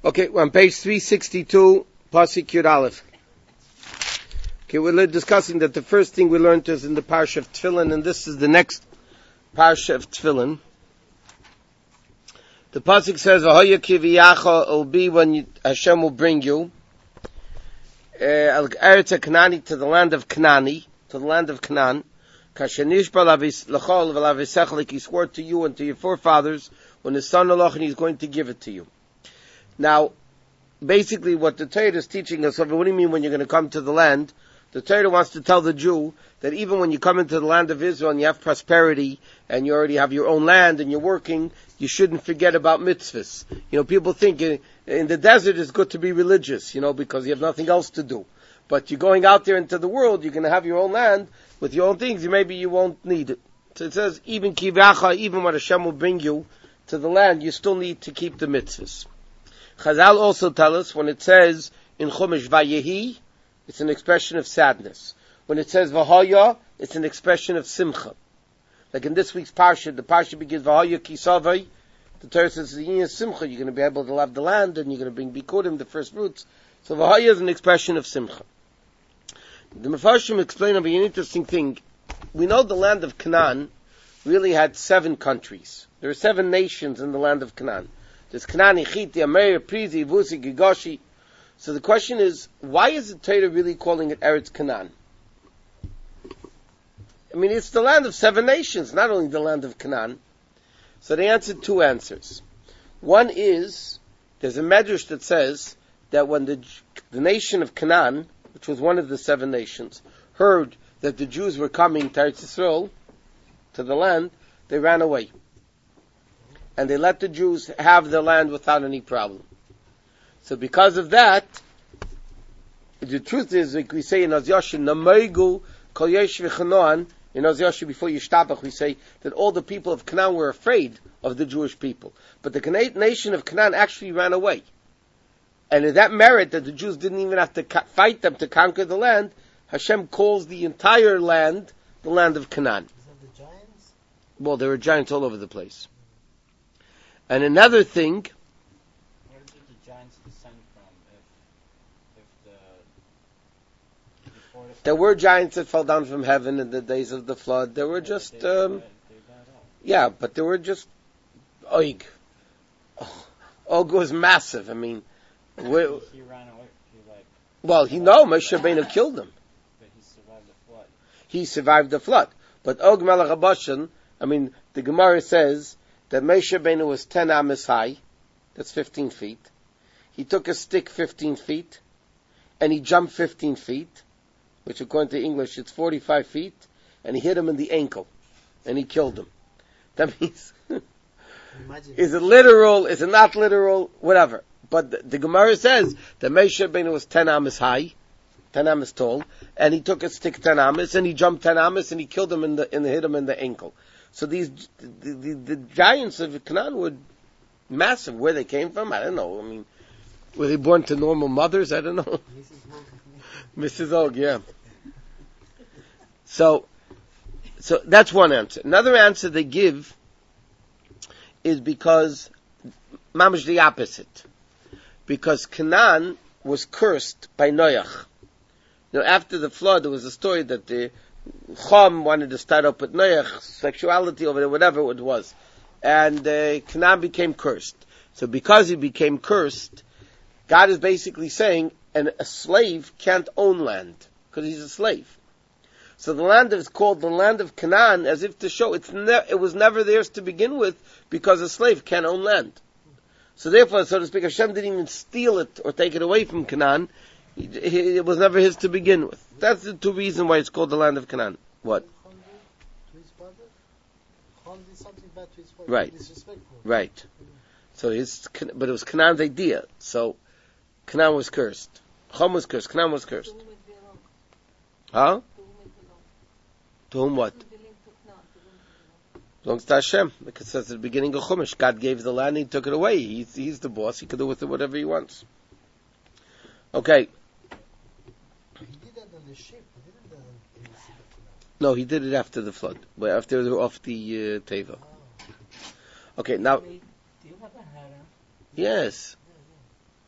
Okay, we're on page 362, Pasuk Yud Aleph. Okay, we're discussing that the first thing we learned is in the Parsha of Tefillin, and this is the next Parsha of Tefillin. The Pasuk says, "V'hoya kiviyacha," will be when Hashem will bring you al Eretz Kanani, to the land of Kanani, to the land of Canaan. Kashenishba l'chol v'lavisech, like He swore to you and to your forefathers when His son Eloch, and He's going to give it to you. Now, basically what the Torah is teaching us, what do you mean when you're going to come to the land? The Torah wants to tell the Jew that even when you come into the land of Israel and you have prosperity and you already have your own land and you're working, you shouldn't forget about mitzvahs. You know, people think in the desert it's good to be religious, because you have nothing else to do. But you're going out there into the world, you're going to have your own land with your own things, maybe you won't need it. So it says, even kivacha, even when Hashem will bring you to the land, you still need to keep the mitzvahs. Chazal also tell us when it says in Chumash Vayehi, it's an expression of sadness. When it says V'hoya, it's an expression of simcha. Like in this week's Parsha, the Parsha begins V'hoya Kisavai. The Torah says simcha, you're going to be able to love the land and you're going to bring Bikurim, the first fruits. So V'hoya is an expression of simcha. The Mefarshim explain of an interesting thing. We know the land of Canaan really had 7 countries. There are 7 nations in the land of Canaan. There's Kanani, Chiti, Amer, Prizi, Vusi, Gigoshi. So the question is, why is the Torah really calling it Eretz Canaan? I mean, it's the land of 7 nations, not only the land of Canaan. So they answered 2 answers. One is, there's a medrash that says that when the nation of Canaan, which was one of the 7 nations, heard that the Jews were coming to Eretz Yisrael, to the land, they ran away. And they let the Jews have the land without any problem. So because of that, the truth is, like we say in Az Yashir, Nameigu Kol Yesh V'Chanoan, in Az Yashir before Yishtabach, we say that all the people of Canaan were afraid of the Jewish people. But the nation of Canaan actually ran away. And in that merit that the Jews didn't even have to fight them to conquer the land, Hashem calls the entire land the land of Canaan. Is that the giants? Well, there were giants all over the place. And another thing, where did the giants descend from? There were giants that fell down from heaven in the days of the flood. There were just, yeah, but there were just, Og was massive. I mean, he ran away. Moshe Rabbeinu killed him. But he survived the flood. He survived the flood. But Og Melech HaBashan, the Gemara says that Moshe Rabbeinu was 10 amas high. That's 15 feet. He took a stick 15 feet, and he jumped 15 feet, which according to English, it's 45 feet, and he hit him in the ankle, and he killed him. That means, is it literal, is it not literal, whatever. But the Gemara says that Moshe Rabbeinu was 10 amas high, 10 amas tall, and he took a stick 10 amas, and he jumped 10 amas, and he killed him hit him in the ankle. So the giants of Canaan were massive. Where they came from, I don't know. Were they born to normal mothers? I don't know. Mrs. Og, yeah. So that's one answer. Another answer they give is because, mamash the opposite. Because Canaan was cursed by Noach. After the flood, there was a story that the Chum wanted to start up with Noach, sexuality over there, whatever it was. And Canaan became cursed. So because he became cursed, God is basically saying, a slave can't own land, because he's a slave. So the land is called the land of Canaan, as if to show it was never theirs to begin with, because a slave can't own land. So therefore, so to speak, Hashem didn't even steal it or take it away from Canaan. It was never his to begin with. That's the 2 reasons why it's called the land of Canaan. What? Right. Right. So but it was Canaan's idea. So Canaan was cursed. Chum was cursed. Canaan was cursed. Huh? To whom what? Belongs to Hashem. Like it says at the beginning of Chumash, God gave the land, He took it away. He's the boss. He can do with it whatever He wants. Okay. He did that on the ship. He didn't do that in the sea of Canaan. No, he did it after the flood. After they were off the Teva. Oh. Okay, now. Do you have a harem? Yes.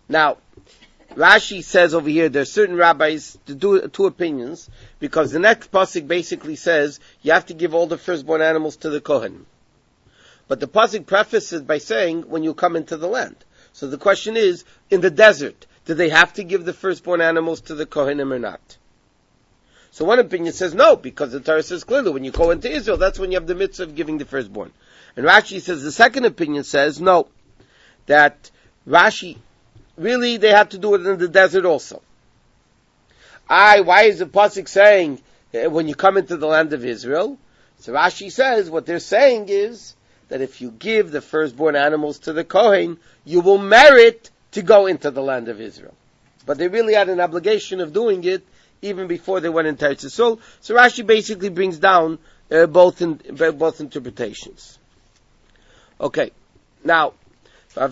Now, Rashi says over here, there's certain rabbis to do two opinions, because the next pasuk basically says you have to give all the firstborn animals to the Kohen. But the pasuk prefaces by saying when you come into the land. So the question is, in the desert, do they have to give the firstborn animals to the Kohanim or not? So one opinion says no, because the Torah says clearly when you go into Israel, that's when you have the mitzvah of giving the firstborn. And Rashi says the second opinion says no, that Rashi, really they have to do it in the desert also. Why is the pasuk saying when you come into the land of Israel? So Rashi says what they're saying is that if you give the firstborn animals to the Kohen, you will merit to go into the land of Israel. But they really had an obligation of doing it even before they went into Eretz Yisrael. So Rashi basically brings down both interpretations. Okay, now the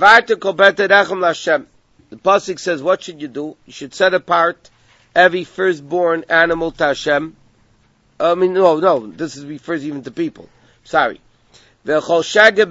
pasuk says, what should you do? You should set apart every firstborn animal to Hashem. This refers even to people. Sorry. V'chol shaga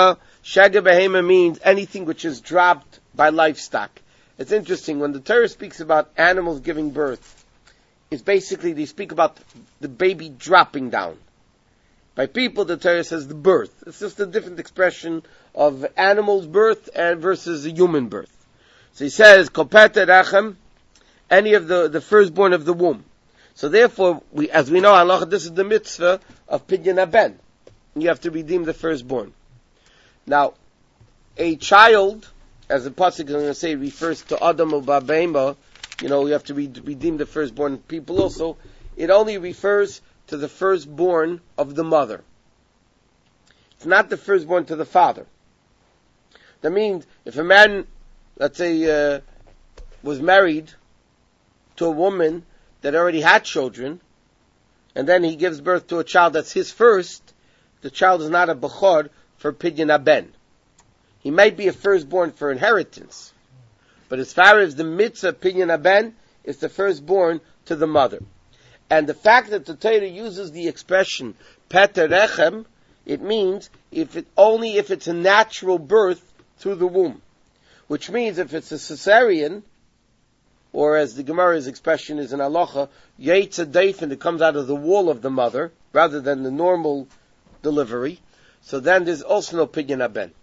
behema means anything which is dropped by livestock. It's interesting, when the Torah speaks about animals giving birth, it's basically, they speak about the baby dropping down. By people, the Torah says the birth. It's just a different expression of animal's birth and versus a human birth. So he says, kopet rachem, any of the firstborn of the womb. So therefore, as we know, Allah, this is the mitzvah of Pidyon Haben. You have to redeem the firstborn. Now, a child, as the pasuk is going to say, refers to Adam or Babema. You have to redeem the firstborn people also. It only refers to the firstborn of the mother. It's not the firstborn to the father. That means, if a man, let's say, was married to a woman that already had children, and then he gives birth to a child that's his first, the child is not a bechor for Pidyon Haben. He might be a firstborn for inheritance, but as far as the mitzvah Pidyon Haben, is the firstborn to the mother. And the fact that the Torah uses the expression Peter Rechem, it means if it's a natural birth through the womb, which means if it's a cesarean, or as the Gemara's expression is in Halacha, Yetza Deifen, it comes out of the wall of the mother rather than the normal delivery, so then there's also no Pidyon Haben.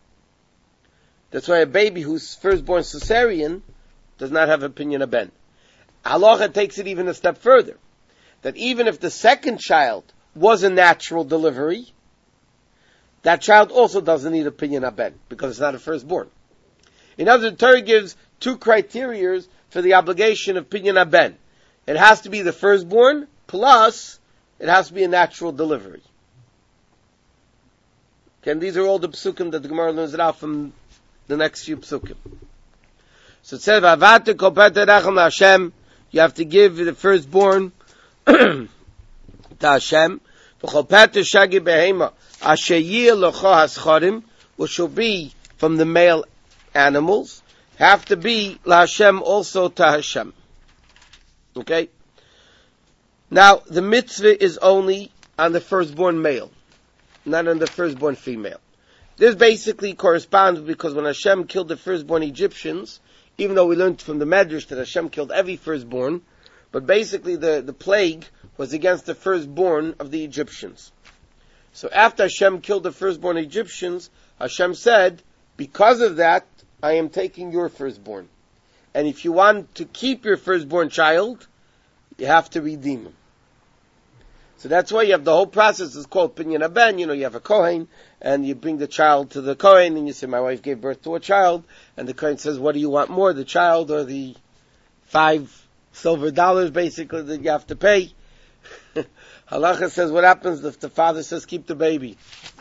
That's why a baby who's firstborn cesarean does not have a Pidyon Haben. Halacha takes it even a step further, that even if the second child was a natural delivery, that child also doesn't need a Pidyon Haben, because it's not a firstborn. In other words, the Torah gives two criteria for the obligation of Pidyon Haben. It has to be the firstborn, plus it has to be a natural delivery. Okay, and these are all the psukim that the Gemara learns it out from the next few psukim. So it says, "V'avate kol peter rachem Hashem." You have to give the firstborn to Hashem. V'chol peter shagi behema asher yeh locho hascharim, which will be from the male animals, have to be LaHashem, also to Hashem. Okay? Now, the mitzvah is only on the firstborn male, not on the firstborn female. This basically corresponds because when Hashem killed the firstborn Egyptians, even though we learned from the Medrash that Hashem killed every firstborn, but basically the plague was against the firstborn of the Egyptians. So after Hashem killed the firstborn Egyptians, Hashem said, because of that, I am taking your firstborn. And if you want to keep your firstborn child, you have to redeem him. So that's why you have the whole process is called Pidyon Haben. You have a Kohen, and you bring the child to the Kohen, and you say, my wife gave birth to a child, and the Kohen says, what do you want more, the child or the $5 silver basically that you have to pay? Halacha says, what happens if the father says, keep the baby?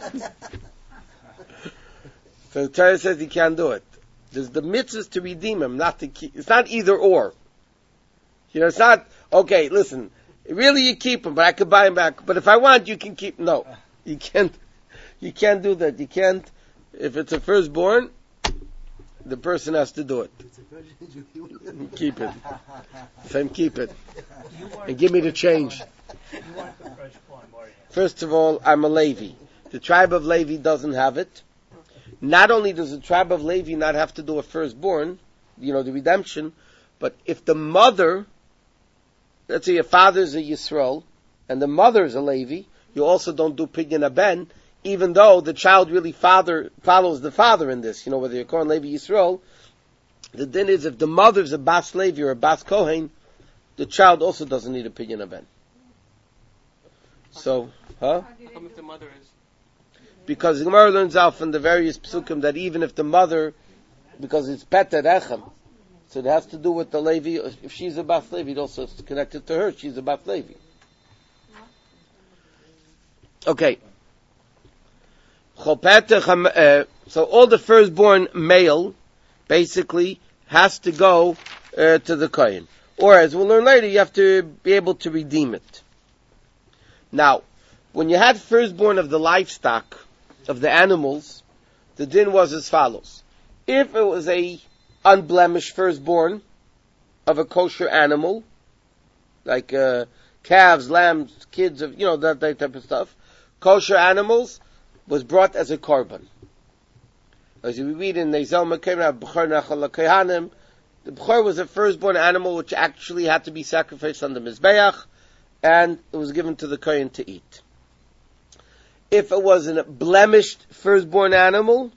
So the Torah says he can't do it. There's the mitzvahs to redeem him, not to keep. It's not either or. It's not, okay, listen, really you keep him, but I could buy him back. But if I want, you can keep, no. You can't do that. You can't, if it's a firstborn, the person has to do it. Keep it. Same, keep it. And give me the change. First of all, I'm a Levi. The tribe of Levi doesn't have it. Not only does the tribe of Levi not have to do a firstborn, the redemption. But if the mother, let's say your father's a Yisrael, and the mother's a Levi, you also don't do Pidyon Haben, even though the child really follows the father in this. Whether you're calling Levi Yisrael, the din is if the mother's a Bas Levi or a Bas Kohen, the child also doesn't need a Pidyon Haben. So, How come if the mother is? because the Gemara learns out from the various psukim that even if the mother, because it's Peter Echem, so it has to do with the Levi. If she's a Bas Levi, it also is connected to her. She's a Bas Levi. Okay. So all the firstborn male basically has to go to the Kohen. Or as we'll learn later, you have to be able to redeem it. Now, when you had firstborn of the livestock, of the animals, the din was as follows. If it was a unblemished firstborn of a kosher animal, like calves, lambs, kids, that type of stuff, kosher animals was brought as a korban. As we read in Nezel Mekayim, B'chor Nachal HaKohanim, the B'chor was a firstborn animal which actually had to be sacrificed on the Mizbeach, and it was given to the Kohen to eat. If it was a blemished firstborn animal,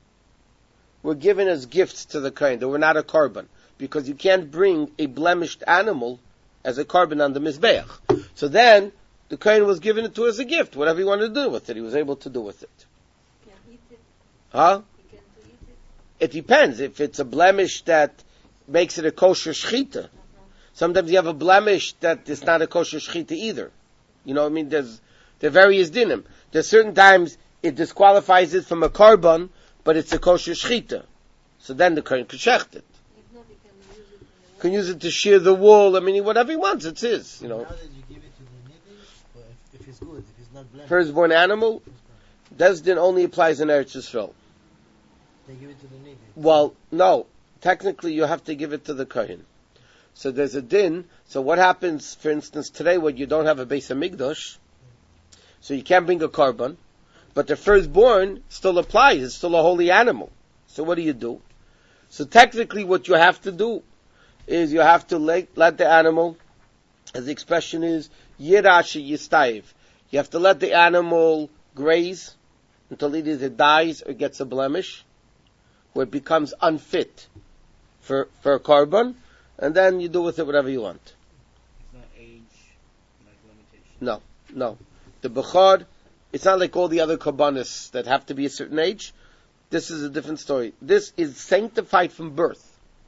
were given as gifts to the Kohen. They were not a korban, because you can't bring a blemished animal as a korban on the Mizbeach. So then, the Kohen was given it to as a gift. Whatever he wanted to do with it, he was able to do with it. Can eat it? Huh? You can eat it? It depends. If it's a blemish that makes it a kosher shchita. Sometimes you have a blemish that is not a kosher shchita either. There are various dinim. There's certain times it disqualifies it from a korban, but it's a kosher shchita. So then the Kohen can shecht it. If not, you can use it. Can use it to shear the wool. Whatever he wants, it's his. Now that you give it to the nidui, but if it's good, if it's not blemished. Firstborn animal, this din only applies in Eretz Yisrael. They give it to the nidui. Well, no. Technically, you have to give it to the Kohen. So there's a din. So what happens, for instance, today when you don't have a Beis HaMikdash, so you can't bring a korban, but the firstborn still applies. It's still a holy animal. So what do? So technically what you have to do is you have to let the animal, as the expression is, Yirashi Yistayev. You have to let the animal graze until either it dies or gets a blemish, where it becomes unfit for a korban, and then you do with it whatever you want. It's not age, limitation. No. The Bechor, it's not like all the other korbanos that have to be a certain age. This is a different story. This is sanctified from birth.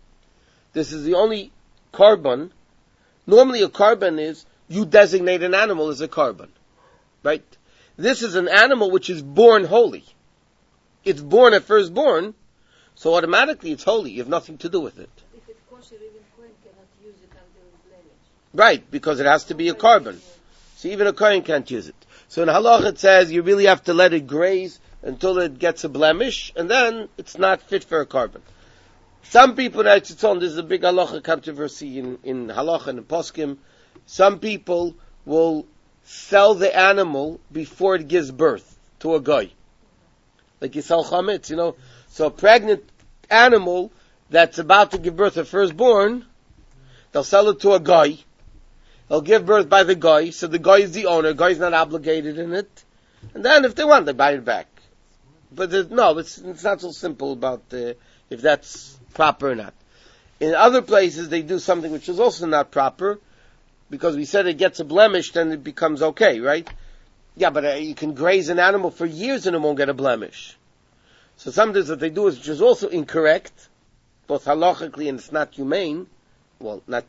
This is the only korban. Normally a korban is, you designate an animal as a korban. Right? This is an animal which is born holy. It's born at firstborn, so automatically it's holy. You have nothing to do with it. If it's kosher, even Kohen cannot use it until it's blemished. Right, because it has to be a korban. So even a Kohen can't use it. So in Halach it says you really have to let it graze until it gets a blemish, and then it's not fit for a korban. Some people, this is a big halacha controversy in halacha and in poskim. Some people will sell the animal before it gives birth to a guy. Like you sell chametz, So a pregnant animal that's about to give birth to firstborn, they'll sell it to a guy. They'll give birth by the guy, so the guy is the owner. The guy's not obligated in it. And then if they want, they buy it back. But it's not so simple about if that's proper or not. In other places, they do something which is also not proper, because we said it gets a blemish, then it becomes okay, right? Yeah, but you can graze an animal for years and it won't get a blemish. So sometimes what they do is, which is also incorrect, both halachically and it's not humane, well, not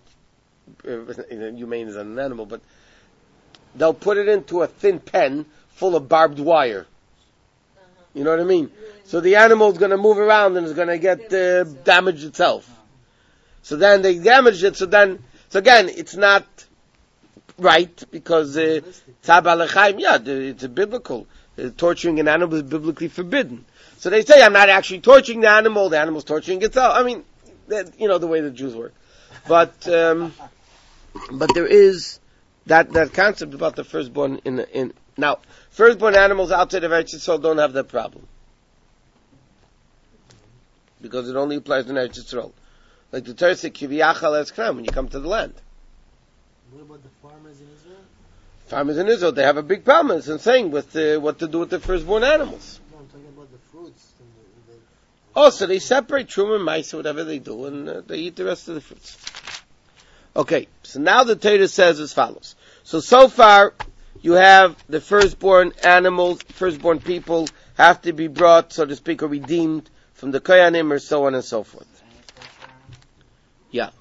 humane as an animal, but they'll put it into a thin pen full of barbed wire. You know what I mean? So the animal's going to move around and it's going to get damaged itself. So then they damage it. So again, it's not right because tzab alechaim. Yeah, it's a biblical. Torturing an animal is biblically forbidden. So they say I'm not actually torturing the animal's torturing itself. The way the Jews work. But there is that concept about the firstborn now, firstborn animals outside of Eretz Yisrael don't have that problem. Because it only applies in Eretz Yisrael. Like the Torah said, Kiviyachal Eretz Canaan, when you come to the land. What about the farmers in Israel? Farmers in Israel, they have a big problem, as I'm saying, with what to do with the firstborn animals. No, I'm talking about the fruits. Oh, so they separate Truma and Maisa, whatever they do, and they eat the rest of the fruits. Okay, so now the Torah says as follows. So far, you have the firstborn animals, firstborn people have to be brought, so to speak, or redeemed from the Koyanim, or so on and so forth. Yeah.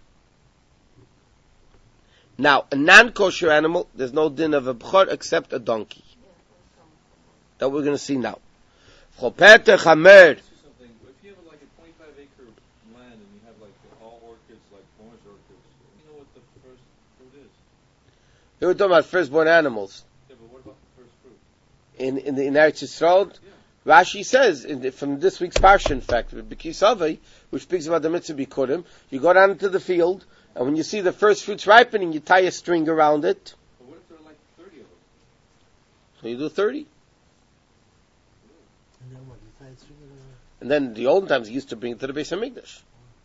Now, a non-kosher animal, there's no din of a bchor except a donkey. That we're going to see now. Chopete chamer. If you have like a 25-acre land and you have like all orchids, like orange orchids, you know what the first fruit is? They were talking about firstborn animals. Yeah, but what about the first fruit? In Eretz Yisrael, Rashi says, from this week's parsha, in fact, with B'kisavei, which speaks about the mitzvah bikurim, you go down into the field, and when you see the first fruits ripening, you tie a string around it. But what if there are like 30 of them? So you do 30. And then what? You tie it through And then the olden times, you used to bring it to the Beis Hamikdash.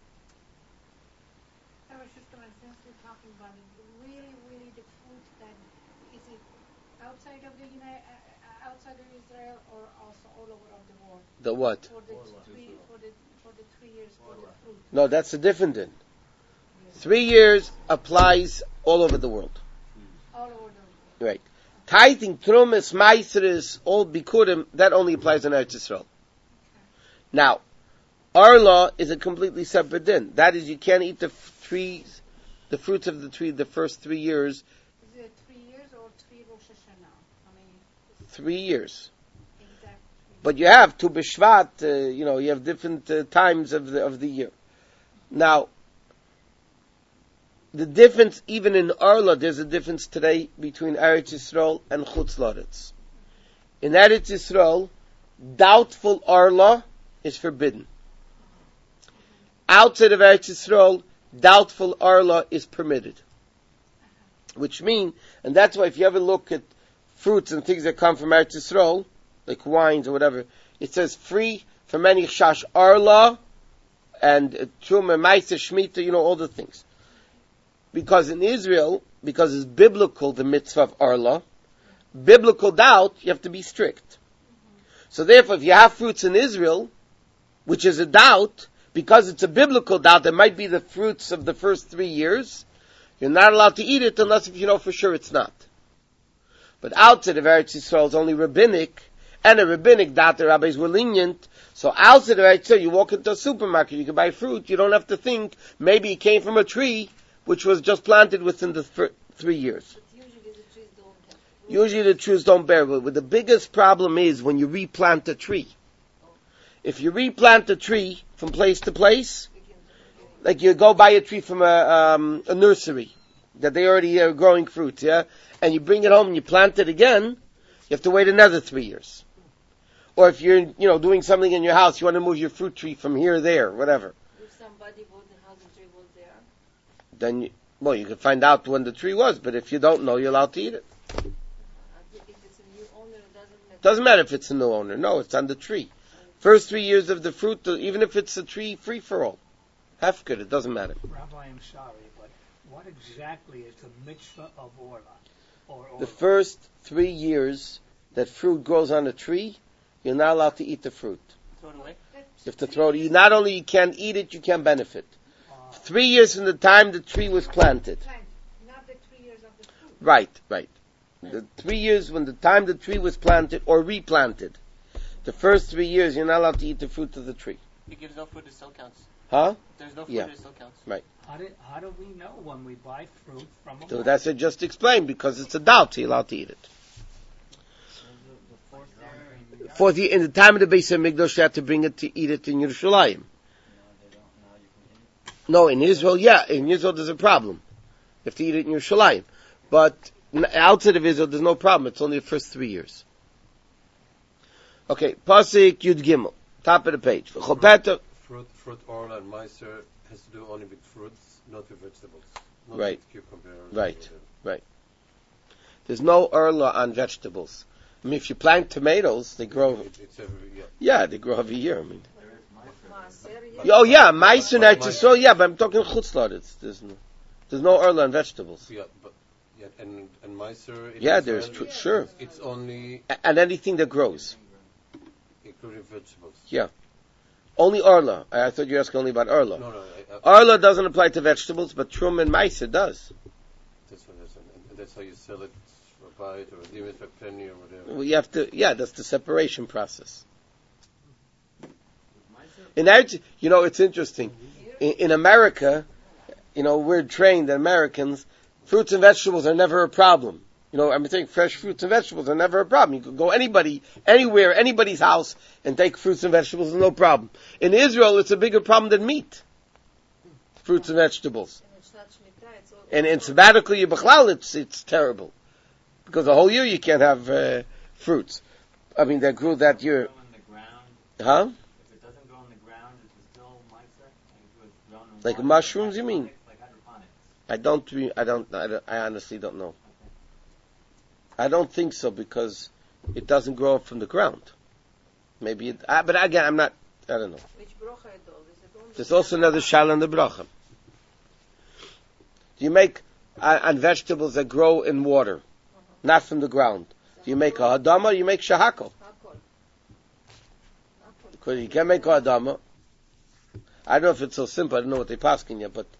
I was just going to, since we're talking about it, really the food that, is it outside of the outside of Israel or also all over of the world? The what? For the 3 years for the fruit. No, that's a different din. 3 years applies all over the world. All over the world. Right. Tithing, trumas, maisris, all bikurim, that only applies in Eretz Yisrael. Now, our law is a completely separate din. That is, you can't eat the fruits of the tree the first 3 years. Is it 3 years or 3 Rosh Hashanah? 3 years. Exactly. But you have Tu B'Shvat, you have different times of the year. Now, the difference, even in Arla, there's a difference today between Eretz Yisrael and Chutz La'aretz. In Eretz Yisrael, doubtful Arla is forbidden. Outside of Eretz Yisrael, doubtful Arla is permitted. Which means, and that's why if you ever look at fruits and things that come from Eretz Yisrael, like wines or whatever, it says free from any Chash Arla and Truma, Maisa, Shemitah, all the things. Because in Israel, because it's biblical, the mitzvah of Arla, biblical doubt, you have to be strict. So therefore, if you have fruits in Israel, which is a doubt, because it's a biblical doubt, that might be the fruits of the first 3 years, you're not allowed to eat it unless if you know for sure it's not. But outside of Eretz Yisrael, it's only rabbinic, and a rabbinic doubt, the rabbis were lenient. So outside of Eretz Yisrael, you walk into a supermarket, you can buy fruit, you don't have to think, maybe it came from a tree, which was just planted within the 3 years. But usually the trees don't have fruit. Usually the trees don't bear. But the biggest problem is when you replant a tree. If you replant a tree from place to place, like you go buy a tree from a nursery that they already are growing fruits, yeah, and you bring it home and you plant it again, you have to wait another 3 years. Or if you're, doing something in your house, you want to move your fruit tree from here, there, whatever. If somebody bought the house, the tree was there. Then, you can find out when the tree was, but if you don't know, you're allowed to eat it. If it's a new owner, it doesn't matter. Doesn't matter if it's a new owner. No, it's on the tree. First 3 years of the fruit, even if it's a tree free for all. Hefker, it doesn't matter. Rabbi, I'm sorry, but what exactly is the mitzvah of Orla? The first 3 years that fruit grows on a tree, you're not allowed to eat the fruit. Throw it away? You have to throw it. You not only you can't eat it, you can't benefit. 3 years from the time the tree was planted. Not the 3 years of the fruit. Right. The 3 years when the time the tree was planted or replanted. The first 3 years, you're not allowed to eat the fruit of the tree. It gives no fruit, it still counts. Huh? There's no fruit, Yeah. it still counts. Right. How do we know when we buy fruit from a So market? that's it just explained, because it's a doubt, so you're allowed to eat it. The Fourth year, in the time of the Beis Hamikdash, you had to bring it to eat it in Yerushalayim. No, in Israel, yeah. In Israel, there's a problem. You have to eat it in Yerushalayim. But outside of Israel, there's no problem. It's only the first 3 years. Okay, Pasik Yud Gimel, top of the page. Fruit, oil, and meiser has to do only with fruits, not with vegetables. Not Right. with cucumber. Right. There's no Erla on vegetables. I mean, if you plant tomatoes, they grow. It's every, Yeah, they grow every year. I mean, Oh yeah, Meiser and Eretz Yisrael, yeah, but I'm talking Chutzlaritz. There's no Orla and vegetables. Yeah, but and Meiser. Yeah, there's sure. It's only And anything that grows. including vegetables. Yeah. Only Orla. I thought you were asking only about Orla. No. Orla doesn't apply to vegetables, but Trum and Meiser does. That's what and that's how you sell it for a bite or redeem it for a penny or whatever. Well, you have to, that's the separation process. In Eretz, it's interesting. In America, we're trained that Americans, fruits and vegetables are never a problem. I'm saying fresh fruits and vegetables are never a problem. You can go anywhere, anybody's house, and take fruits and vegetables, no problem. In Israel, it's a bigger problem than meat. Fruits and vegetables. And in sabbatical Yibachlal, it's terrible. Because the whole year you can't have fruits. I mean, they grew that year. Huh? If it doesn't grow on the ground, is it still Meiser? Like mushrooms, you mean? Like hydroponics. I honestly don't know. I don't think so because it doesn't grow up from the ground. Maybe but again, I don't know. Which brocha it does? Is it only There's also another shal in the bracha. Do you make on vegetables that grow in water, not from the ground? Do you make a hadama or you make shahakol? Because you can't make a hadama. I don't know if it's so simple. I don't know what they're asking yet, but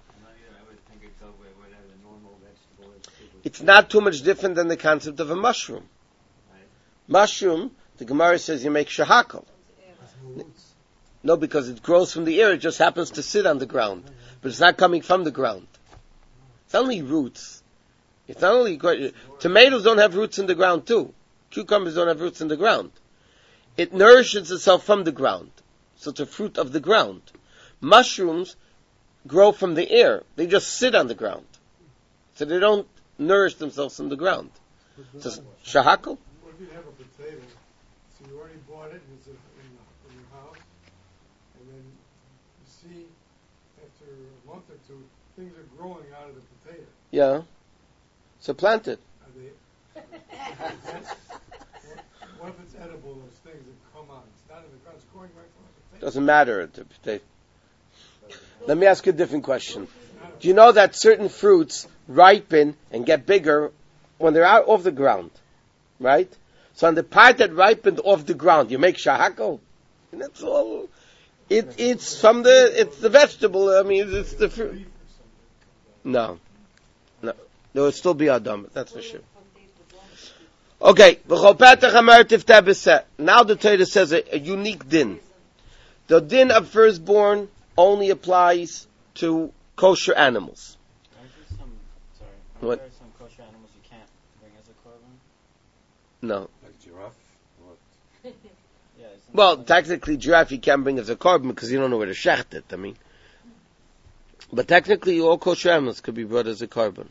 it's not too much different than the concept of a mushroom. Right. Mushroom, the Gemara says you make shahakal. No, because it grows from the air. It just happens to sit on the ground, but it's not coming from the ground. It's only roots. It's not only tomatoes don't have roots in the ground too. Cucumbers don't have roots in the ground. It nourishes itself from the ground, so it's a fruit of the ground. Mushrooms grow from the air. They just sit on the ground, so they don't nourish themselves from the ground. So shahakal. What if you have a potato? So you already bought it and it's in your house, and then you see after a month or two things are growing out of the potato. Yeah. So plant it. Are they? What if it's edible? Those things that come on. It's not in the ground. It's growing right from the potato. Doesn't matter. The potato. Let me ask you a different question. Do you know that certain fruits ripen and get bigger when they're out off the ground, right? So on the part that ripened off the ground, you make shahako, and that's all. It's the vegetable. I mean, it's the fruit. No, it'll still be Adam. That's for sure. Okay, now the Torah says a unique din. The din of firstborn only applies to kosher animals. Are there some kosher animals you can't bring as a korban? No. Like giraffe? What? Yeah. Well, technically, giraffe you can't bring as a korban because you don't know where to shecht it. I mean, but technically, all kosher animals could be brought as a korban.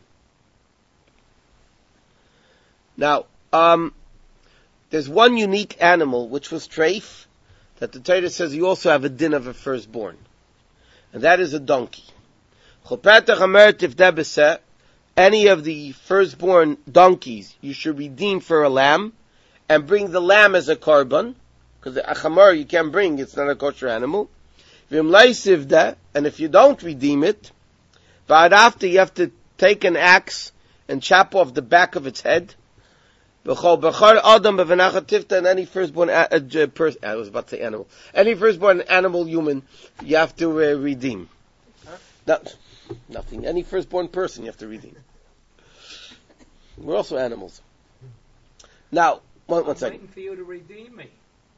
Now, there's one unique animal which was treif that the Torah says you also have a din of a firstborn, and that is a donkey. Any of the firstborn donkeys you should redeem for a lamb and bring the lamb as a korban, because the achamar you can't bring, it's not a kosher animal. And if you don't redeem it, after you have to take an axe and chop off the back of its head. And any firstborn person, I was about to say animal, any firstborn animal human, you have to redeem. Nothing. Any firstborn person you have to redeem. We're also animals. Now, one I'm second. waiting for you to redeem me.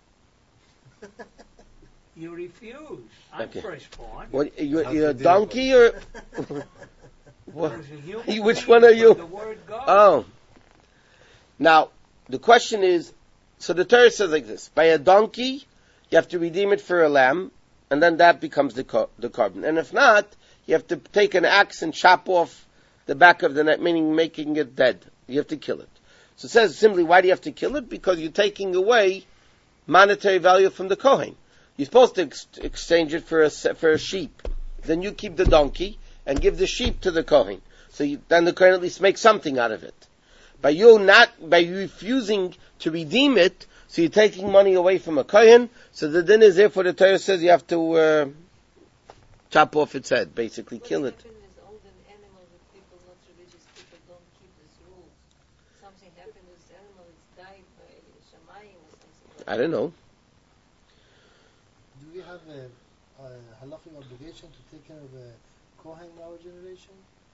You refuse. I'm Okay. firstborn. What, you're a donkey or? What? There's a human Which being one are you? where the word goes. Oh. Now, the question is, so the Torah says like this, by a donkey, you have to redeem it for a lamb, and then that becomes the korban. And if not, you have to take an axe and chop off the back of the neck, meaning making it dead. You have to kill it. So it says simply, why do you have to kill it? Because you're taking away monetary value from the Kohen. You're supposed to exchange it for a sheep. Then you keep the donkey and give the sheep to the Kohen. So then the Kohen at least makes something out of it. By you refusing to redeem it, So you're taking money away from a kohen. So the din is therefore the Torah says you have to chop off its head, basically kill it. What happens with all the animals that people, not religious people, don't keep this rule? Something happened with this animal, it's died by Shamayim or something. I don't know. Do we have a halachic obligation to take care of a Kohen in our generation?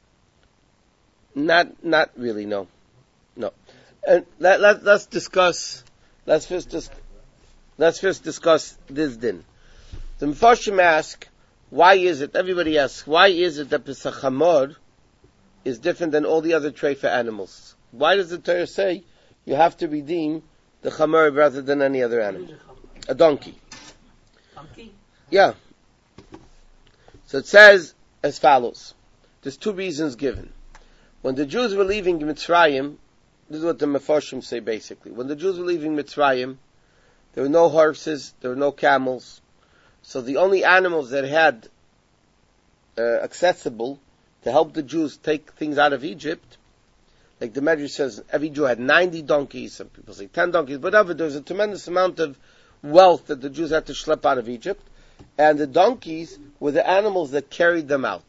Not really. No. And let's discuss. Let's first discuss this din. The Mefarshim ask, why is it? Everybody asks, why is it that Pesach Hamor is different than all the other treifa animals? Why does the Torah say you have to redeem the Hamor rather than any other animal? A donkey. Donkey? Yeah. So it says as follows. There's two reasons given. When the Jews were leaving Mitzrayim, this is what the Mefarshim say basically. When the Jews were leaving Mitzrayim, there were no horses, there were no camels. So the only animals that had accessible to help the Jews take things out of Egypt, like the Medrash says, every Jew had 90 donkeys, some people say 10 donkeys, whatever. There's a tremendous amount of wealth that the Jews had to schlep out of Egypt, and the donkeys were the animals that carried them out.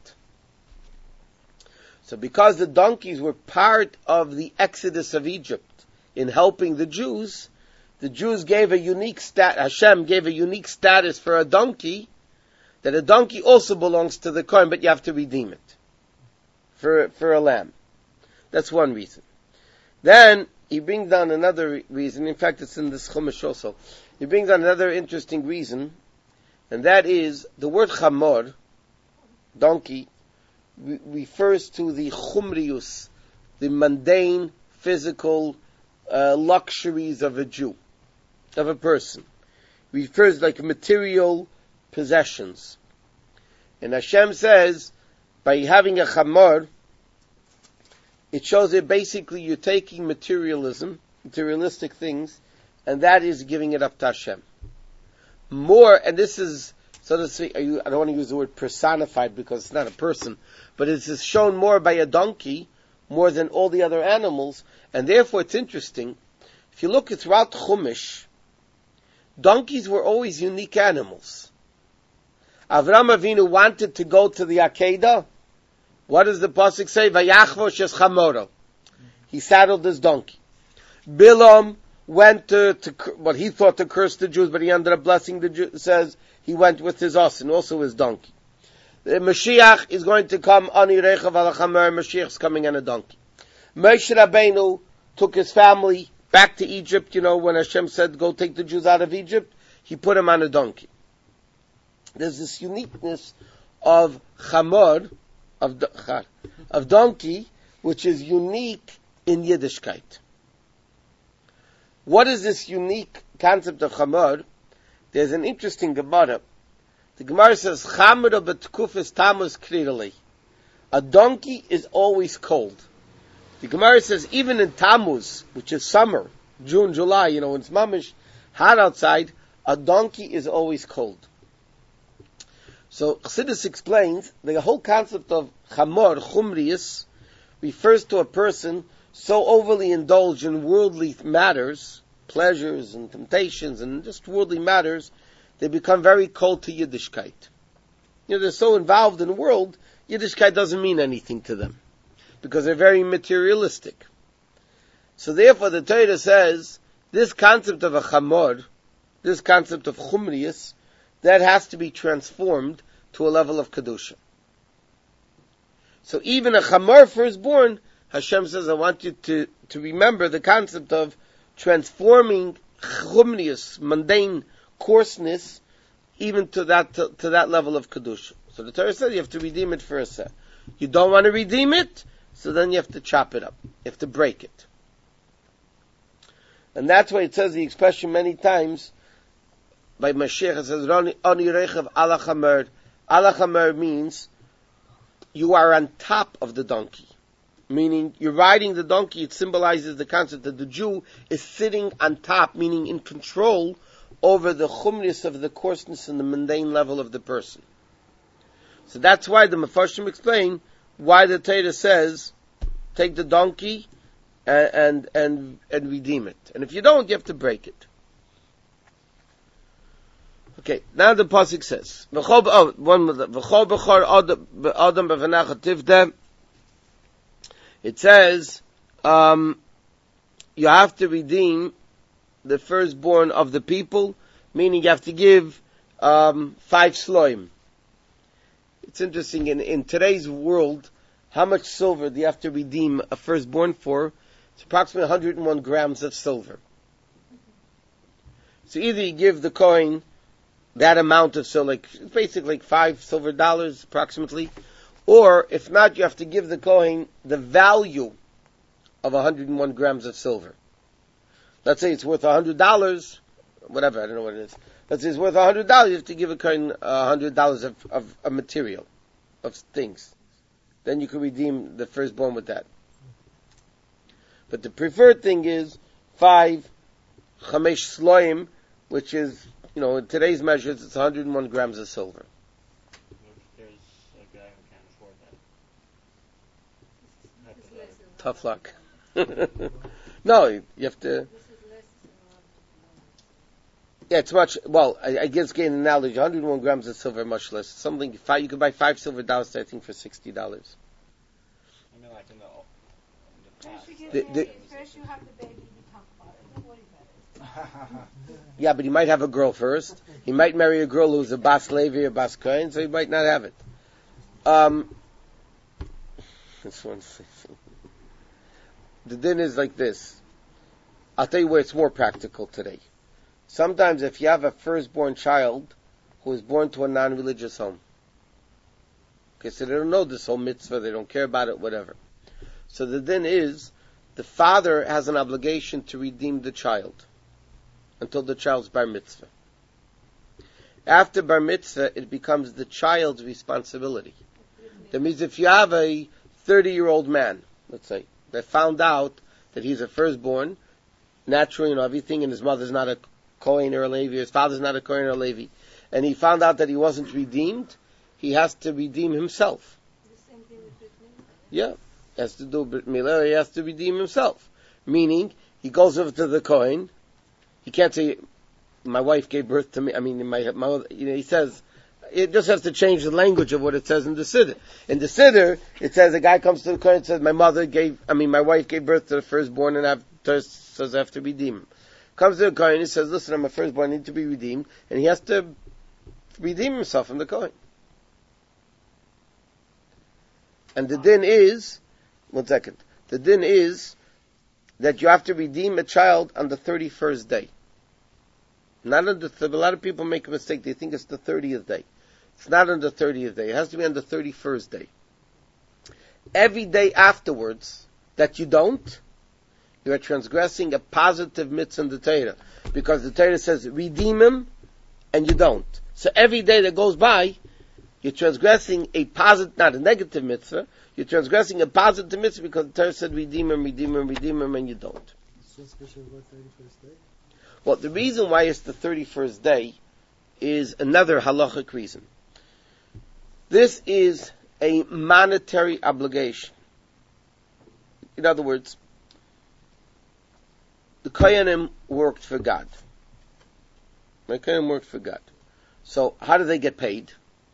So because the donkeys were part of the exodus of Egypt in helping the Jews gave a unique Hashem gave a unique status for a donkey, that a donkey also belongs to the Kohen, but you have to redeem it for a lamb. That's one reason. Then he brings down another reason. In fact, it's in this Chumash also. He brings down another interesting reason, and that is the word chamor, donkey, refers to the chumrius, the mundane, physical luxuries of a Jew, of a person. It refers like material possessions. And Hashem says, by having a chamor, it shows that basically you're taking materialistic things, and that is giving it up to Hashem. More, and this is, so to speak, I don't want to use the word personified because it's not a person, but it is shown more by a donkey, more than all the other animals, and therefore it's interesting. If you look throughout Chumash, donkeys were always unique animals. Avram Avinu wanted to go to the Akedah. What does the pasuk say? Vayachvosh es chamoro. He saddled his donkey. Bilam went to what he thought to curse the Jews, but he ended up blessing the Jews. Says he went with his ox and also his donkey. The Mashiach is going to come on Yirechav al Chamer. Mashiach is coming on a donkey. Moshe Rabbeinu took his family back to Egypt. When Hashem said, "Go take the Jews out of Egypt," he put him on a donkey. There's this uniqueness of chamor, of donkey, which is unique in Yiddishkeit. What is this unique concept of chamor? There's an interesting Gemara. The Gemara says, "Chamor b'tkufis tammuz krirali." A donkey is always cold. The Gemara says, even in Tammuz, which is summer, June, July, when it's mamish hot outside, a donkey is always cold. So Chassidus explains the whole concept of chamor, chumrius, refers to a person so overly indulged in worldly matters, pleasures and temptations and just worldly matters, they become very cold to Yiddishkeit. They're so involved in the world, Yiddishkeit doesn't mean anything to them, because they're very materialistic. So therefore the Torah says, this concept of a chamor, this concept of chumrius, that has to be transformed to a level of kedusha. So even a chamor firstborn, Hashem says, I want you to remember the concept of transforming chumrius, mundane coarseness, even to that level of kedusha. So the Torah says you have to redeem it for a set. You don't want to redeem it, so then you have to chop it up. You have to break it. And that's why it says the expression many times by Mashiach. It says, Ani rechav ala chamer. Ala chamer means you are on top of the donkey. Meaning you're riding the donkey. It symbolizes the concept that the Jew is sitting on top, meaning in control over the chumris of the coarseness and the mundane level of the person. So that's why the Mefarshim explain why the Torah says, take the donkey and redeem it. And if you don't, you have to break it. Okay, now the pasuk says, "V'chol bechor adam b'v'nacha tivda." It says, you have to redeem the firstborn of the people, meaning you have to give 5 sloim. It's interesting, in today's world, how much silver do you have to redeem a firstborn for? It's approximately 101 grams of silver. So either you give the coin that amount of silver, basically like $5 silver approximately, or if not, you have to give the coin the value of 101 grams of silver. Let's say it's worth $100, whatever, I don't know what it is. Let's say it's worth $100, you have to give a coin $100 of material, of things. Then you can redeem the firstborn with that. But the preferred thing is 5 chamesh sloim, which is, in today's measures, it's 101 grams of silver. There's a guy who can't afford that. Tough luck. No, you have to. Yeah, it's much. Well, I guess getting an analogy. 101 grams of silver, much less. Something you could buy $5 silver, I think, for $60. I mean, like in the past. First you have the baby, you talk about it. Don't worry about it. Yeah, but he might have a girl first. He might marry a girl who's a Bas Levi or Bas Kohen, so he might not have it. This one's. The din is like this. I'll tell you where it's more practical today. Sometimes if you have a firstborn child who is born to a non-religious home, okay, so they don't know this whole mitzvah, they don't care about it, whatever. So the din is, the father has an obligation to redeem the child until the child's bar mitzvah. After bar mitzvah, it becomes the child's responsibility. That means if you have a 30-year-old man, let's say, that found out that he's a firstborn, naturally, everything, and his mother's not a Kohen or a Levi, his father's not a Kohen or a Levi, and he found out that he wasn't redeemed, he has to redeem himself. The same thing with Brit Milah. Yeah, he has to do Brit Milah, he has to redeem himself. Meaning, he goes over to the Kohen, he can't say, my wife gave birth to me, he says, it just has to change the language of what it says in the Siddur. In the Siddur, it says a guy comes to the Kohen and says, my wife gave birth to the firstborn and says I have to redeem him. Comes to the Kohen, he says, listen, I'm a firstborn, I need to be redeemed, and he has to redeem himself from the Kohen. And the din is, the din is that you have to redeem a child on the 31st day. Not on a lot of people make a mistake, they think it's the 30th day. It's not on the 30th day, it has to be on the 31st day. Every day afterwards that you don't, you are transgressing a positive mitzvah in the Torah. Because the Torah says, redeem him, and you don't. So every day that goes by, you're transgressing a positive, not a negative mitzvah, you're transgressing a positive mitzvah because the Torah said, redeem him, and you don't. So special about 31st day? Well, the reason why it's the 31st day is another halachic reason. This is a monetary obligation. In other words, the Kohanim worked for God. The Kohanim worked for God. So, how do they get paid?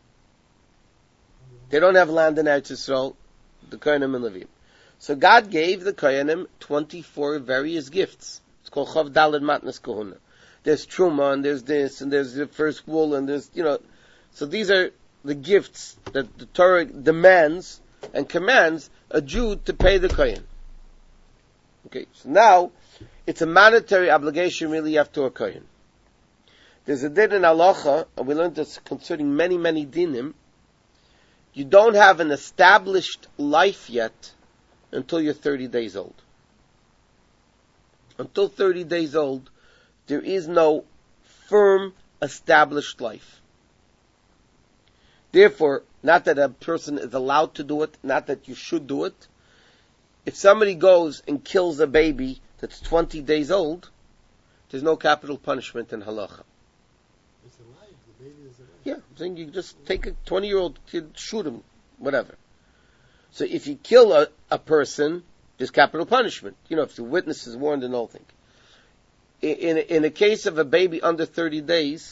They don't have land in Eretz Yisrael, the Kohanim and Levim. So God gave the Kohanim 24 various gifts. It's called Chav Daled Matnas Kohuna. There's Truma, and there's this, and there's the first wool, and there's, so these are the gifts that the Torah demands and commands a Jew to pay the Kohen. Okay, so now, it's a monetary obligation really you have to a Kohen. There's a din in Halacha, and we learned this concerning many, many dinim. You don't have an established life yet until you're 30 days old. Until 30 days old, there is no firm, established life. Therefore, not that a person is allowed to do it, not that you should do it. If somebody goes and kills a baby that's 20 days old, there's no capital punishment in halacha. It's alive, the baby is alive. Yeah, I'm saying you just take a 20-year-old kid, shoot him, whatever. So if you kill a person, there's capital punishment. If the witness is warned and all thing. In a case of a baby under 30 days,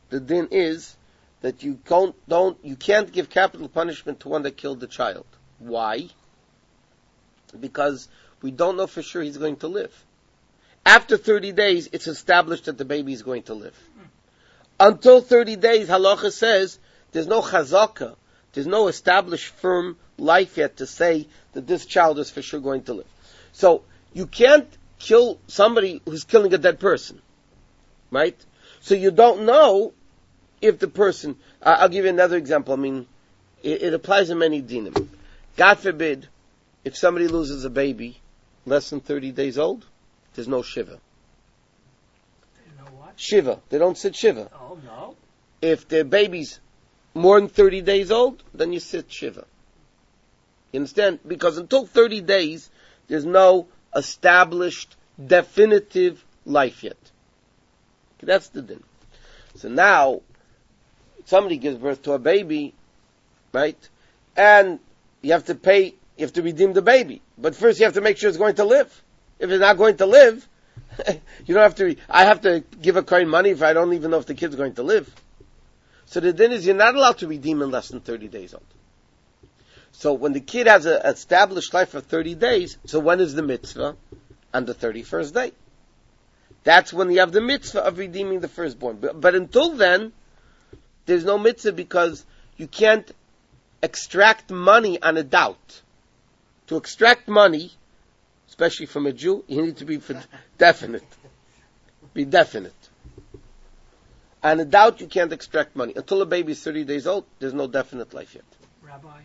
the din is that you can't give capital punishment to one that killed the child. Why? Because we don't know for sure he's going to live. After 30 days, it's established that the baby is going to live. Until 30 days, halacha says, there's no chazaka, there's no established firm life yet to say that this child is for sure going to live. So, you can't kill somebody who's killing a dead person. Right? So you don't know if the person, I'll give you another example. I mean, it applies in many dinim. God forbid, if somebody loses a baby less than 30 days old, there's no shiva. You know what? Shiva. They don't sit shiva. Oh, no. If the baby's more than 30 days old, then you sit shiva. You understand? Because until 30 days, there's no established, definitive life yet. Okay, that's the din. So now, somebody gives birth to a baby, right? And you have to redeem the baby. But first you have to make sure it's going to live. If it's not going to live, you don't have to, I have to give a coin money if I don't even know if the kid's going to live. So the din is you're not allowed to redeem in less than 30 days old. So when the kid has an established life of 30 days, so when is the mitzvah? On the 31st day. That's when you have the mitzvah of redeeming the firstborn. But until then, there's no mitzvah because you can't extract money on a doubt. To extract money, especially from a Jew, you need to be definite. Be definite. On a doubt, you can't extract money. Until a baby is 30 days old, there's no definite life yet. Rabbi,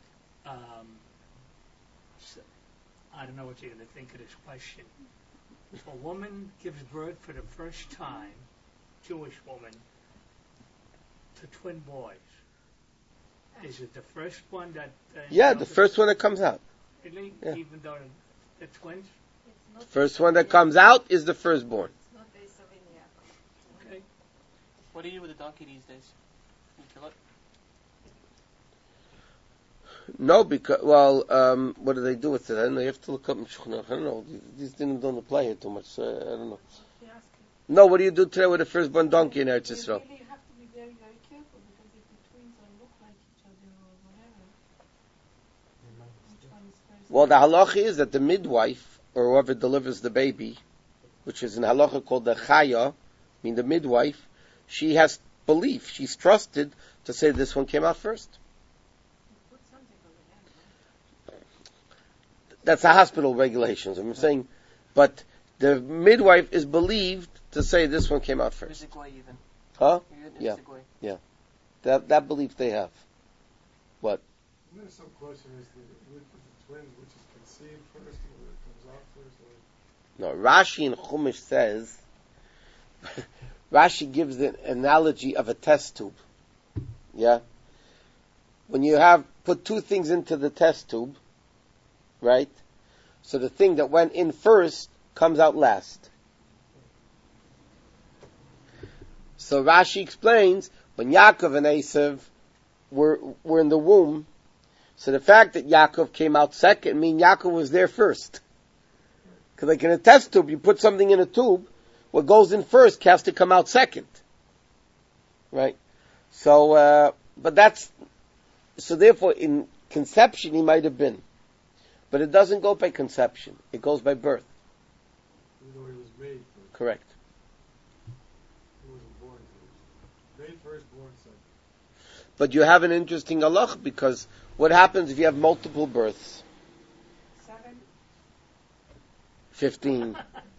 I don't know what you're going to think of this question. If a woman gives birth for the first time, Jewish woman, to twin boys, is it the first one that... yeah, the first one that comes out. Really? Yeah. Even though the twins? The first one that comes out is the firstborn. It's not days of Yaakov. Okay. What do you do with a donkey these days? You kill it? No, because, what do they do with it? I don't know. You have to look up. I don't know. These things don't apply here too much, so I don't know. No, what do you do today with the firstborn donkey in Eretz Yisrael? You really have to be very, very careful because if the twins don't look like each other or whatever, which one is first? Well, the halacha is that the midwife, or whoever delivers the baby, which is in halacha called the chaya, the midwife, she has belief, she's trusted to say this one came out first. That's the hospital regulations. I'm saying, but the midwife is believed to say this one came out first. Even. Huh? Yeah. That belief they have. What? There's some question is with the twins, which is conceived first, or it comes out first, or... No, Rashi in Chumash says, Rashi gives the analogy of a test tube. Yeah? When you put two things into the test tube, right? So the thing that went in first comes out last. So Rashi explains, when Yaakov and Esav were in the womb, so the fact that Yaakov came out second means Yaakov was there first. Because like in a test tube, you put something in a tube, what goes in first has to come out second. Right? So, so therefore in conception he might have been. But it doesn't go by conception. It goes by birth. Even though he was made first. Correct. He wasn't born first. Made first, born second. But you have an interesting halach because what happens if you have multiple births? 7. 15.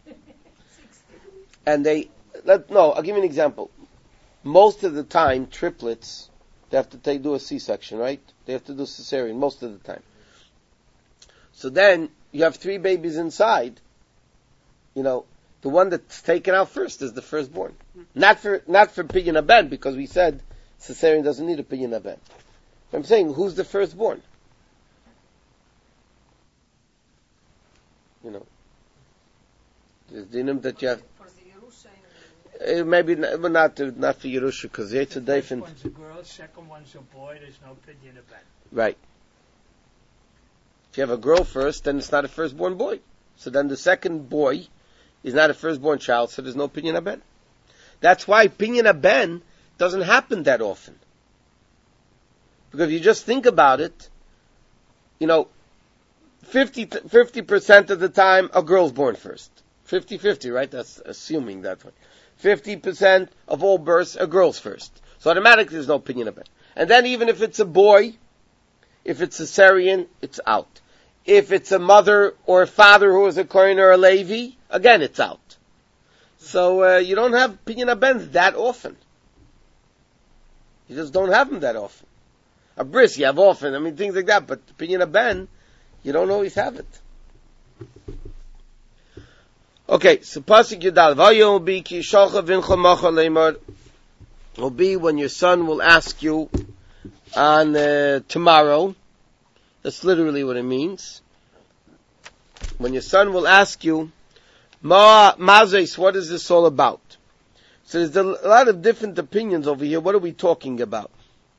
And I'll give you an example. Most of the time, triplets, they have to do a C-section, right? They have to do cesarean most of the time. So then, you have 3 babies inside. The one that's taken out first is the firstborn. Not for Pidyon Haben, because we said cesarean doesn't need a Pidyon Haben. I'm saying, who's the firstborn? There's dinim that you have. Maybe not for Yerusha, because it's a day. First one's a girl, second one's a boy, there's no Pidyon Haben. Right. If you have a girl first, then it's not a firstborn boy. So then the second boy is not a firstborn child, so there's no Pidyon Haben. That's why Pidyon Haben doesn't happen that often. Because if you just think about it, 50% of the time a girl's born first. 50-50, right? That's assuming that way. 50% of all births are girls first. So automatically there's no opinion of it. And then even if it's a boy, if it's cesarean, it's out. If it's a mother or a father who is a Kohen or a Levi, again it's out. So you don't have opinion abens that often. You just don't have them that often. A bris you have often, things like that, but opinion aben, you don't always have it. Okay, so pasuk Yudal, Vayom bi ki shalcha vincha macha leimar, will be when your son will ask you on tomorrow. That's literally what it means. When your son will ask you, Mazes, what is this all about? So there's a lot of different opinions over here. What are we talking about?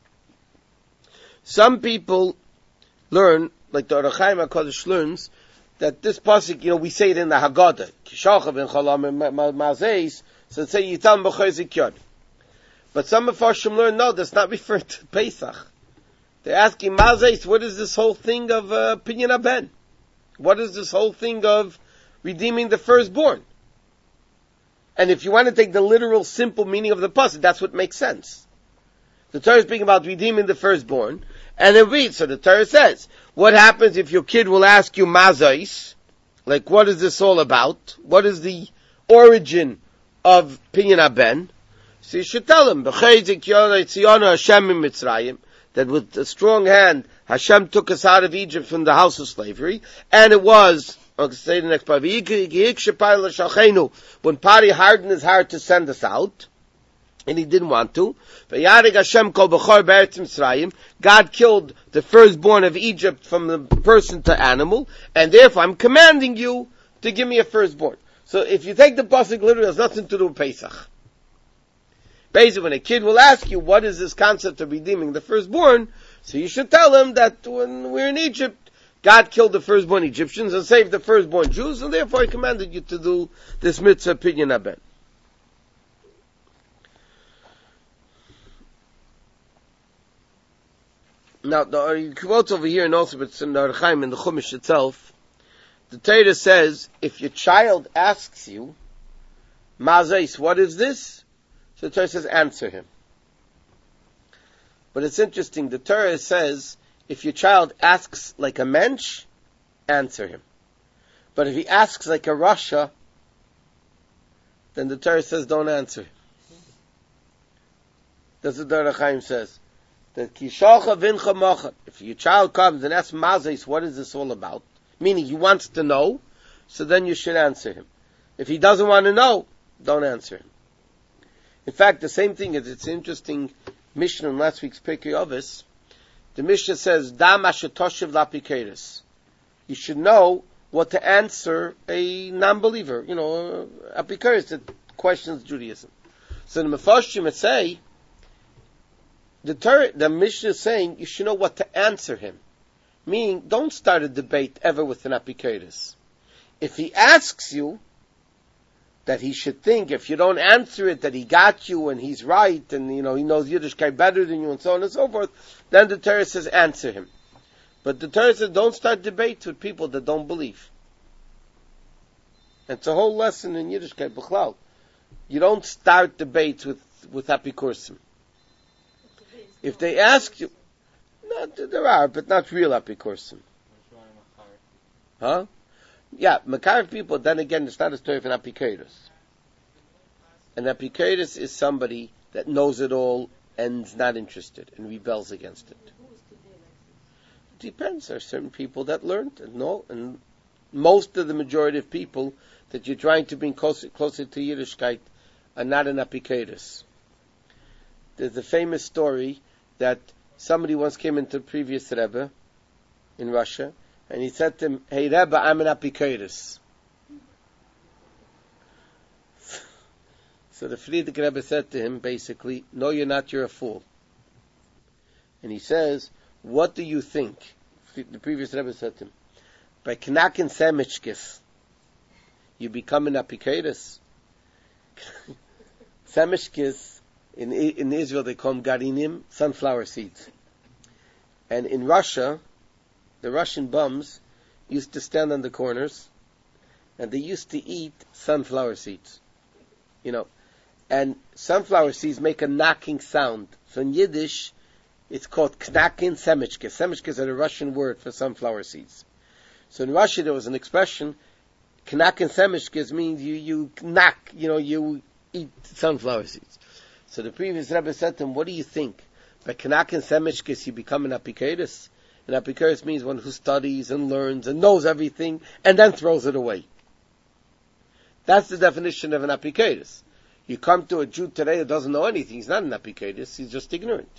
Some people learn, like the Orach Chaim HaKadosh learns, that this pasuk, we say it in the Haggadah, Kishalcha ben Cholam Mazes, so say Yitam B'Choy Zikyod. But some of Farshim learn, no, that's not referring to Pesach. They're asking Mazes, what is this whole thing of Pinyan Aben? What is this whole thing of redeeming the firstborn? And if you want to take the literal, simple meaning of the pasuk, that's what makes sense. The Torah is speaking about redeeming the firstborn, and it reads, so the Torah says, what happens if your kid will ask you Mazais? Like, what is this all about? What is the origin of Pinyan Aben? So you should tell him, that with a strong hand, Hashem took us out of Egypt from the house of slavery, and it was, I'll say the next part, when Pari hardened his heart to send us out, and he didn't want to, God killed the firstborn of Egypt from the person to animal, and therefore I'm commanding you to give me a firstborn. So if you take the pasuk literally, it has nothing to do with Pesach. Basically, when a kid will ask you, what is this concept of redeeming the firstborn? So you should tell him that when we're in Egypt, God killed the firstborn Egyptians and saved the firstborn Jews, and therefore He commanded you to do this mitzvah Pinyan Aben. Now, the quote over here, and also it's in the Orach Chaim, in the Chumash itself, the Torah says, if your child asks you, Mazais, what is this? So the Torah says, answer him. But it's interesting, the Torah says, if your child asks like a mensch, answer him. But if he asks like a Rasha, then the Torah says, don't answer him. That's what the Orach Chaim says. That kishalcha vincha macha. If your child comes and asks Mazes, what is this all about? Meaning he wants to know, so then you should answer him. If he doesn't want to know, don't answer him. In fact, the same thing is, it's interesting, Mishnah in last week's Pirkei Avos, the Mishnah says, Dam ashetoshev lapikeres. You should know what to answer a non-believer, apikeres that questions Judaism. So the Mefarshim would say, the Mishnah is saying you should know what to answer him. Meaning, don't start a debate ever with an apikeres. If he asks you, that he should think, if you don't answer it, that he got you and he's right, and he knows Yiddishkeit better than you, and so on and so forth, then the Torah says answer him. But the Torah says don't start debates with people that don't believe. It's a whole lesson in Yiddishkeit B'chlal. You don't start debates with apikursim. If they ask you, no, there are, but not real apikursim. Huh? Yeah, Makar people, then again, it's not a story of an apikeres. An apikeres is somebody that knows it all and is not interested and rebels against it. It depends. There are certain people that learned and know, and most of the majority of people that you're trying to bring closer to Yiddishkeit are not an apikeres. There's a famous story that somebody once came into the previous Rebbe in Russia, and he said to him, hey Rebbe, I'm an apikeres. So the Frierdiker Rebbe said to him, basically, no you're not, you're a fool. And he says, what do you think? The previous Rebbe said to him, by knacken semichkes, you become an apikeres. Semichkes In Israel, they call them garinim, sunflower seeds. And in Russia, the Russian bums used to stand on the corners, and they used to eat sunflower seeds. And sunflower seeds make a knocking sound. So in Yiddish, it's called knacken semichke. Semichke is a Russian word for sunflower seeds. So in Russia, there was an expression, knacken semichke means you knock, you eat sunflower seeds. So the previous Rebbe said to him, what do you think? By knacken semichke, you become an apikeris? An apikeris means one who studies and learns and knows everything and then throws it away. That's the definition of an apikeris. You come to a Jew today that doesn't know anything, he's not an apikeris, he's just ignorant.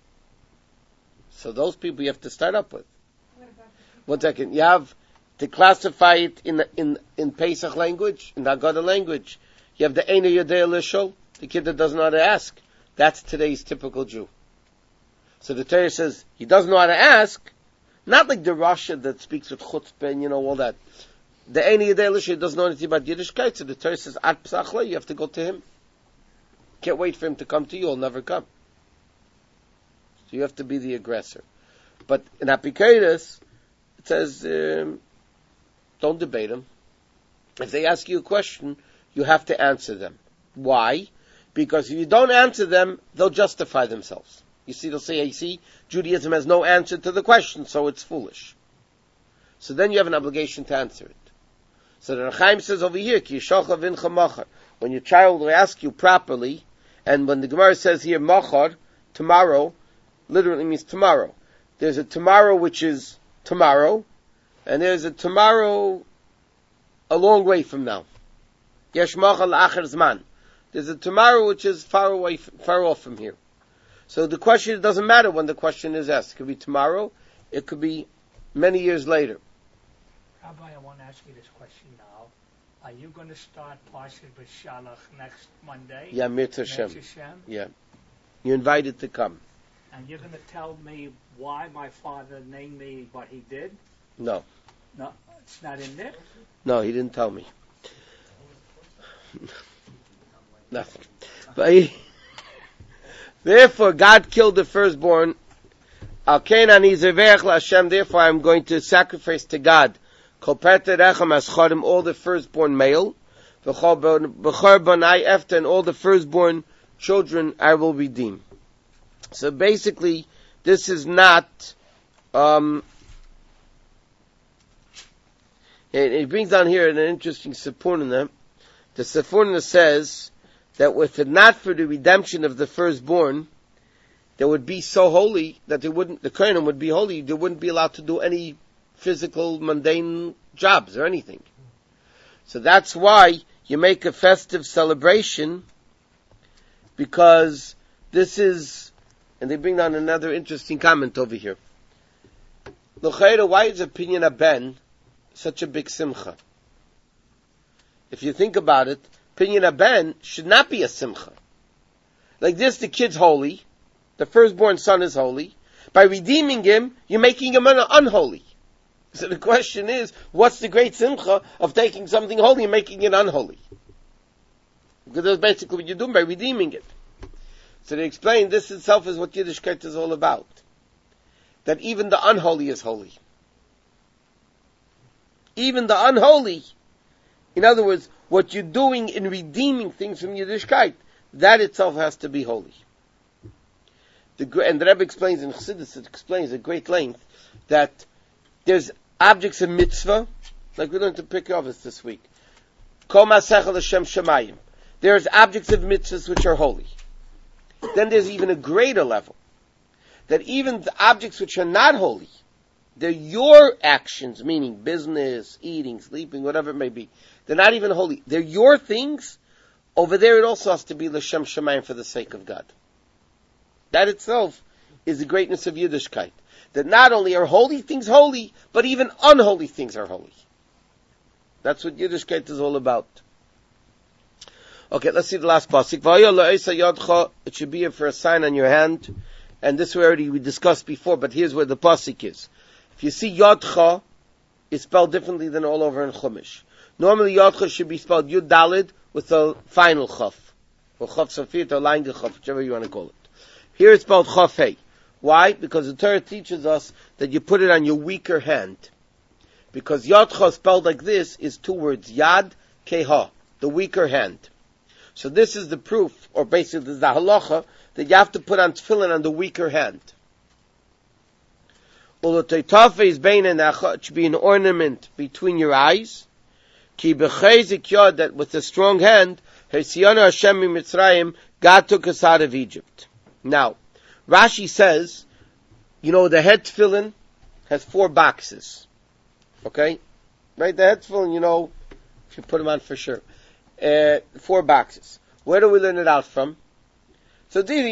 So those people you have to start up with. One second, you have to classify it in Pesach language, in the Haggadah language. You have the Eino Yodea Lishol, the kid that doesn't know how to ask. That's today's typical Jew. So the Torah says he doesn't know how to ask, not like the Russia that speaks with chutzpah and all that. The Eino Yodea Lishol doesn't know anything about Yiddishkeit, so the Torah says Ad Psachla, you have to go to him. Can't wait for him to come to you, he'll never come. So you have to be the aggressor. But in Apikeris, it says, don't debate them. If they ask you a question, you have to answer them. Why? Because if you don't answer them, they'll justify themselves. They'll say, Judaism has no answer to the question, so it's foolish. So then you have an obligation to answer it. So the Rechaim says over here, when your child will ask you properly, and when the Gemara says here, machar, tomorrow, literally means tomorrow. There's a tomorrow which is tomorrow, and there's a tomorrow a long way from now. Yesh machar la'achar zman. There's a tomorrow which is far off from here. So the question, it doesn't matter when the question is asked. It could be tomorrow, it could be many years later. Rabbi, I want to ask you this question now. Are you going to start Parshat B'Shalach next Monday? Yeah, Mirza Hashem. Yeah. You're invited to come. And you're going to tell me why my father named me what he did? No. No, it's not in there? No, he didn't tell me. Nothing. But therefore, God killed the firstborn. Therefore, I'm going to sacrifice to God all the firstborn male, and all the firstborn children I will redeem. So basically, this is not, it brings down here an interesting Sefurna. The Sefurna says that if it not for the redemption of the firstborn, they would be so holy that the Kohanim would be holy, they wouldn't be allowed to do any physical, mundane jobs or anything. So that's why you make a festive celebration, because this is, and they bring down another interesting comment over here. L'chayra, why is opinion Ben such a big simcha? If you think about it, opinion Ben should not be a simcha. Like this, the kid's holy, the firstborn son is holy. By redeeming him, you're making him unholy. So the question is, what's the great simcha of taking something holy and making it unholy? Because that's basically what you're doing by redeeming it. So they explain this itself is what Yiddishkeit is all about. That even the unholy is holy. Even the unholy, in other words, what you're doing in redeeming things from Yiddishkeit, that itself has to be holy. And the Rebbe explains in Chassidus, it explains at great length, that there's objects of mitzvah, like we learned to pick up this week. Kol Masechel Hashem Shemayim. There's objects of mitzvahs which are holy. Then there's even a greater level, that even the objects which are not holy, they're your actions, meaning business, eating, sleeping, whatever it may be. They're not even holy. They're your things. Over there it also has to be L'Shem Shemayim, for the sake of God. That itself is the greatness of Yiddishkeit. That not only are holy things holy, but even unholy things are holy. That's what Yiddishkeit is all about. Okay, let's see the last pasuk. It should be for a sign on your hand. And this we discussed before, but here's where the pasuk is. If you see Yodcha, it's spelled differently than all over in Chumash. Normally Yodcha should be spelled Yud Dalid with a final Chaf. or Chof Sofit, or Line de Chof, whichever you want to call it. Here it's spelled Chof Hey. Why? Because the Torah teaches us that you put it on your weaker hand. Because Yadcha spelled like this is two words, Yad Keha, the weaker hand. So this is the proof, or basically this is the halacha, that you have to put on tefillin on the weaker hand. It should be an ornament between your eyes. Ki b'chezik yod, that with a strong hand, Hesiyanu Hashem Mitzrayim, God took us out of Egypt. Now, Rashi says, the head tefillin has 4 boxes. Okay? Right? The head tefillin, if you put them on for sure. 4 boxes. Where do we learn it out from? So, but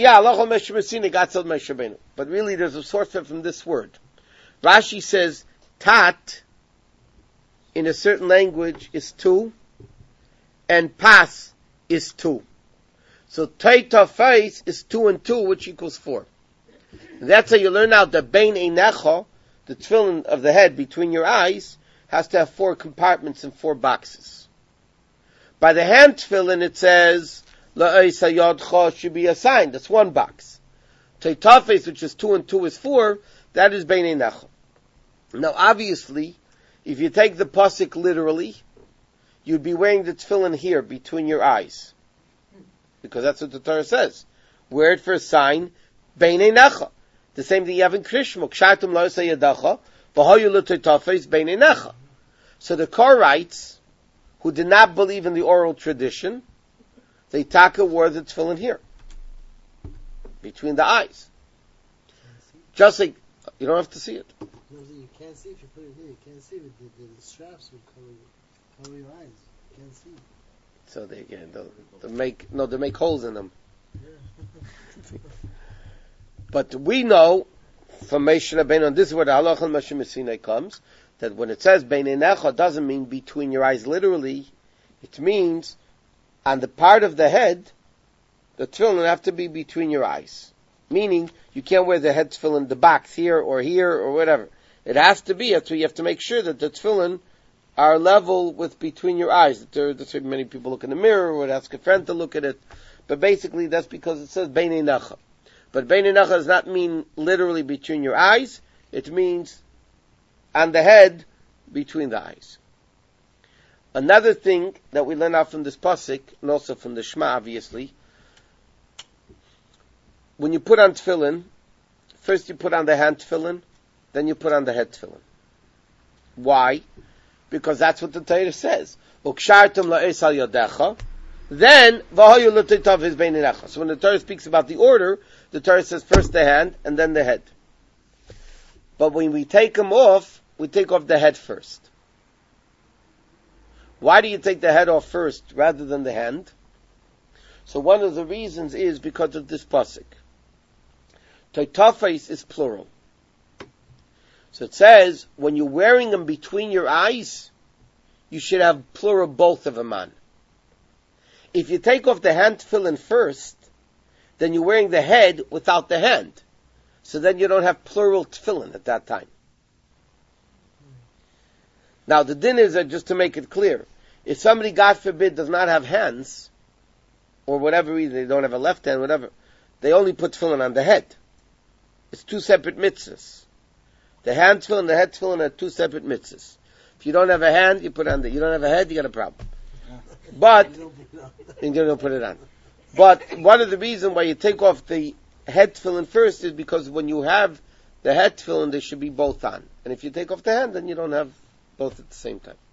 really there's a source from this word. Rashi says, tat, in a certain language, is 2, and pas is 2. So, taitafais is 2 and 2, which equals 4. And that's how you learn out that bein einecha, the tefillin of the head between your eyes, has to have 4 compartments and 4 boxes. By the hand tefillin, it says, la'is hayadcha should be assigned. That's 1 box. Taitafes, which is 2 and 2 is 4, that is bein einecha. Now, obviously, if you take the pasuk literally, you'd be wearing the tefillin here between your eyes. Because that's what the Torah says. Wear it for a sign, bein einecha. The same thing you have in Krishma. Kshartum la'is hayadacha, v'hoyu l'taitafes bein einecha. So the Koraites, who did not believe in the oral tradition, they taka wore the tefillin here, between the eyes. Just like, you don't have to see it. No, you can't see if you put it here. You can't see it. The straps will cover your eyes. You can't see. So they make holes in them. Yeah. But we know from Moshe Rabbeinu, and this is where the halacha Moshe Messinai comes, that when it says bein einecha, doesn't mean between your eyes literally. It means on the part of the head, the tefillin have to be between your eyes. Meaning, you can't wear the head tefillin, the box here or whatever. It has to be, so you have to make sure that the tefillin are level with between your eyes. That's why many people look in the mirror or ask a friend to look at it. But basically, that's because it says bein einecha. But bein einecha does not mean literally between your eyes. It means on the head, between the eyes. Another thing that we learn out from this pasuk, and also from the Shema, obviously, when you put on tefillin, first you put on the hand tefillin, then you put on the head tefillin. Why? Because that's what the Torah says. Ukshartum la'es al yadecha, then v'hoyu l'titav bein einecha. So when the Torah speaks about the order, the Torah says first the hand and then the head. But when we take them off, we take off the head first. Why do you take the head off first rather than the hand? So one of the reasons is because of this pasuk. Taitafes is plural. So it says, when you're wearing them between your eyes, you should have plural both of them on. If you take off the hand tefillin first, then you're wearing the head without the hand. So then you don't have plural tefillin at that time. Now the din is, just to make it clear, if somebody, God forbid, does not have hands, or whatever reason, they don't have a left hand, whatever, they only put tefillin on the head. It's 2 separate mitzvahs. The hand tefillin and the head tefillin are 2 separate mitzvahs. If you don't have a hand, you put on you don't have a head, you got a problem. But, you don't put it on. But one of the reasons why you take off the head tefillin first is because when you have the head tefillin, they should be both on. And if you take off the hand, then you don't have both at the same time.